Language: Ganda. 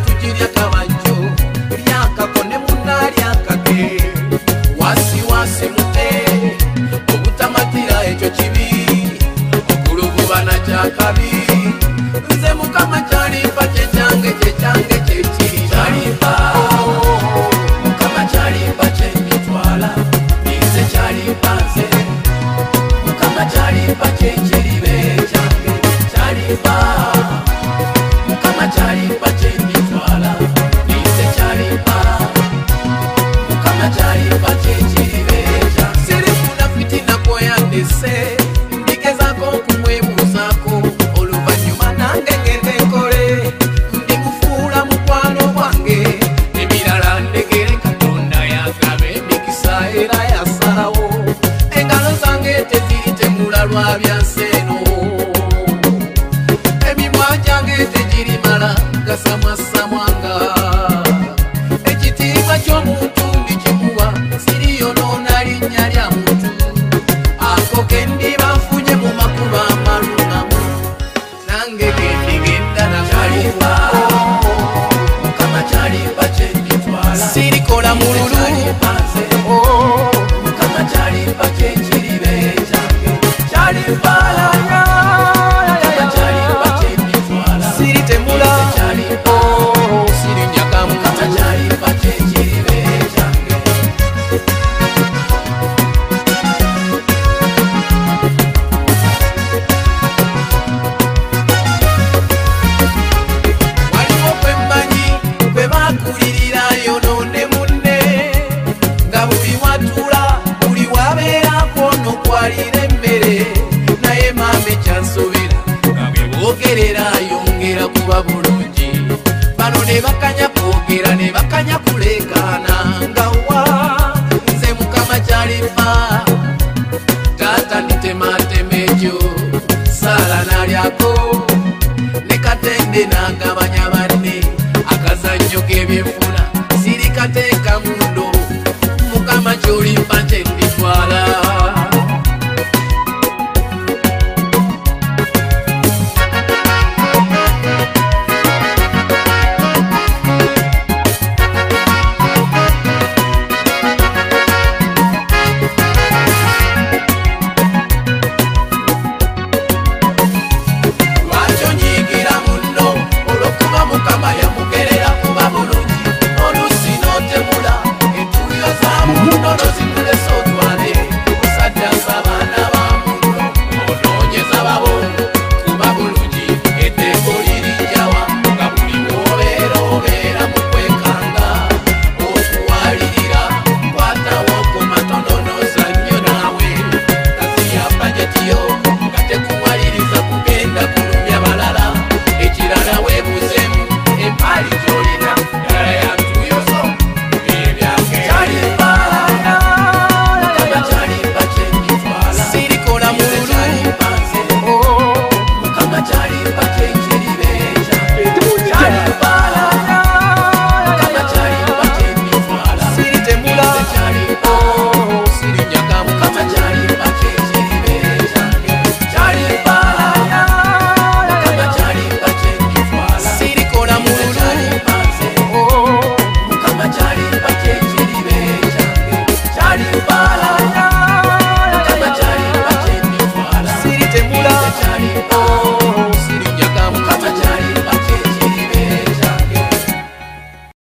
tujirya kabanjo lyakako ne munnalyakake wasiwasi mute obutamatira ekyo kibi okuluvubana kyakabi nze mukama kyalimpa kyekyange kyekiri kyalimpa mukama kyalimpa kyenyitwala nze kyalimpa nze mukama kyalimpa kyekiribe kyange kyalimpa mukama kyalimpa kyenyitwala nze kyalimpa mukama kyalimpa kyekiribe kyange sirifuna fitina kwoyandise ndigezako okumwebuuzako oluvannyuma nange ngende nkole ndikufuula mukwano gwange ebirala ndegere katonda yagaba emikisa era yasalawo engalo zange teziri temula lwa byanseeno emimwa gyange tegirimala gasamwasamwanga ekitiibwa ky'omuntu ndikikuwa siriyonoona linnya lya muntu ako ke ndiba nfunye mu makuba amalungamu nange gendigenda nakyalimpa mukama kyalimpa kyenyitwala sirikola mululu mukama kyalimpa kyekiribe kyange kyalimpa kyalimpa kyenyitwala siritemula kyalimpa sirinyaga mukama kyalimpa kyekiribe kyange waliwo kwemmanyi kwe bakulirirayo none munne nga buli watula buli wabeerako nokwalira emmere naye maame kyansobera nga bwe boogerera yongera kuba bulungi bano ne bakanya kwogera ne bakanya kuleekaana nga wa nze mukama kyalimpa taata nditematema ekyo saala nalyako ne katende nagabanya banne